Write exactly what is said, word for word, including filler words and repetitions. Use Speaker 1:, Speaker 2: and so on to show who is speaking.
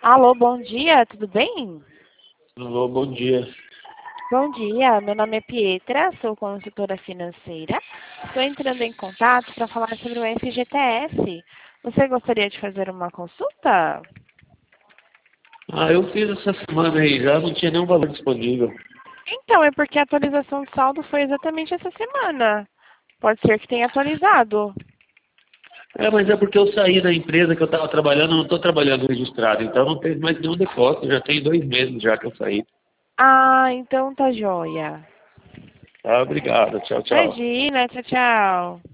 Speaker 1: Alô, bom dia, tudo bem?
Speaker 2: Alô, bom dia.
Speaker 1: Bom dia, meu nome é Pietra, sou consultora financeira. Estou entrando em contato para falar sobre o F G T S. Você gostaria de fazer uma consulta?
Speaker 2: Ah, eu fiz essa semana aí já, não tinha nenhum valor disponível.
Speaker 1: Então, é porque a atualização de saldo foi exatamente essa semana. Pode ser que tenha atualizado.
Speaker 2: É, mas é porque eu saí da empresa que eu estava trabalhando, eu não estou trabalhando registrado, então não teve mais nenhum depósito, já tem dois meses já que eu saí.
Speaker 1: Ah, então tá joia.
Speaker 2: Tá, obrigado, tchau, tchau.
Speaker 1: Imagina, tchau, tchau.